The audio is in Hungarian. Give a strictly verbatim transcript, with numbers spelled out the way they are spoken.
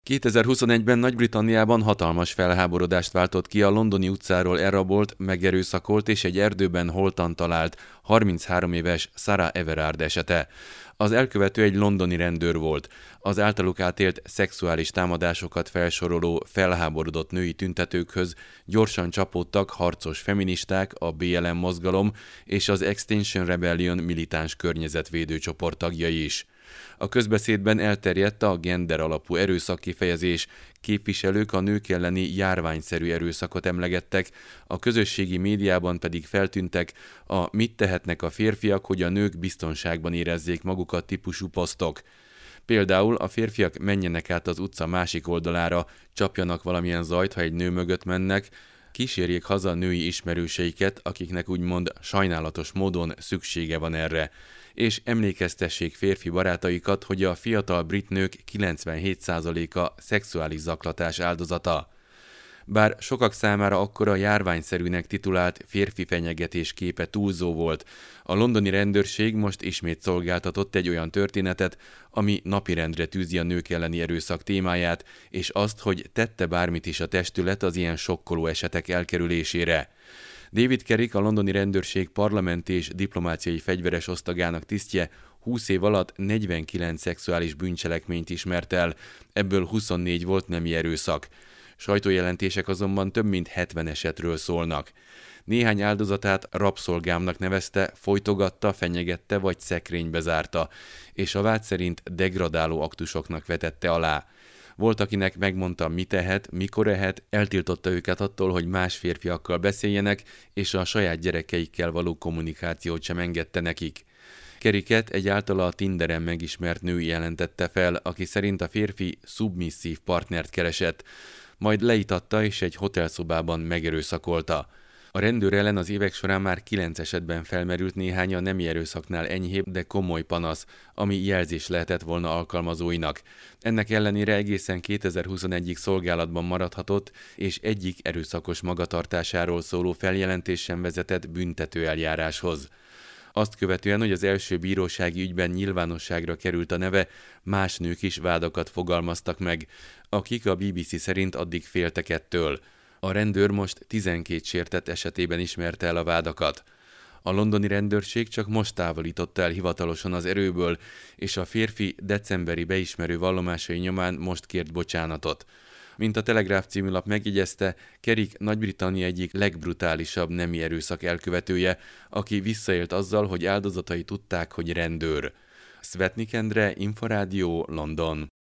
kétezer-huszonegyben Nagy-Britanniában hatalmas felháborodást váltott ki a londoni utcáról elrabolt, megerőszakolt és egy erdőben holtan talált harminchárom éves Sarah Everard esete. Az elkövető egy londoni rendőr volt. Az általuk átélt szexuális támadásokat felsoroló felháborodott női tüntetőkhöz gyorsan csapódtak harcos feministák, a bé el em mozgalom és az Extinction Rebellion militáns környezetvédő csoport tagjai is. A közbeszédben elterjedt a gender alapú erőszak kifejezés, képviselők a nők elleni járványszerű erőszakot emlegettek, a közösségi médiában pedig feltűntek a mit tehetnek a férfiak, hogy a nők biztonságban érezzék magukat típusú posztok. Például a férfiak menjenek át az utca másik oldalára, csapjanak valamilyen zajt, ha egy nő mögött mennek, kísérjék haza női ismerőseiket, akiknek úgymond sajnálatos módon szüksége van erre, és emlékeztessék férfi barátaikat, hogy a fiatal brit nők kilencvenhét százaléka szexuális zaklatás áldozata. Bár sokak számára akkor a járványszerűnek titulált férfi fenyegetés képe túlzó volt, a londoni rendőrség most ismét szolgáltatott egy olyan történetet, ami napirendre tűzi a nők elleni erőszak témáját, és azt, hogy tette bármit is a testület az ilyen sokkoló esetek elkerülésére. David Carrick, a londoni rendőrség parlamenti és diplomáciai fegyveres osztagának tisztje húsz év alatt negyvenkilenc szexuális bűncselekményt ismert el, ebből huszonnégy volt nemi erőszak. Sajtójelentések azonban több mint hetven esetről szólnak. Néhány áldozatát rabszolgámnak nevezte, folytogatta, fenyegette vagy szekrénybe zárta, és a vád szerint degradáló aktusoknak vetette alá. Volt, akinek megmondta, mit tehet, mikor ehet, eltiltotta őket attól, hogy más férfiakkal beszéljenek, és a saját gyerekeikkel való kommunikációt sem engedte nekik. Carricket egy általa a Tinderen megismert nő jelentette fel, aki szerint a férfi szubmisszív partnert keresett, majd leítatta és egy hotelszobában megerőszakolta. A rendőr ellen az évek során már kilenc esetben felmerült néhány a nemi erőszaknál enyhébb, de komoly panasz, ami jelzés lehetett volna alkalmazóinak. Ennek ellenére egészen kétezer-huszonegyig szolgálatban maradhatott, és egyik erőszakos magatartásáról szóló feljelentés sem vezetett büntetőeljáráshoz. Azt követően, hogy az első bírósági ügyben nyilvánosságra került a neve, más nők is vádakat fogalmaztak meg, akik a bé bé cé szerint addig féltek ettől. A rendőr most tizenkét sértett esetében ismerte el a vádakat. A londoni rendőrség csak most távolította el hivatalosan az erőből, és a férfi decemberi beismerő vallomásai nyomán most kért bocsánatot. Mint a Telegraph című lap megjegyezte, Carrick Nagy-Britannia egyik legbrutálisabb nemi erőszak elkövetője, aki visszaélt azzal, hogy áldozatai tudták, hogy rendőr. Svetnik Endre, Inforádió, London.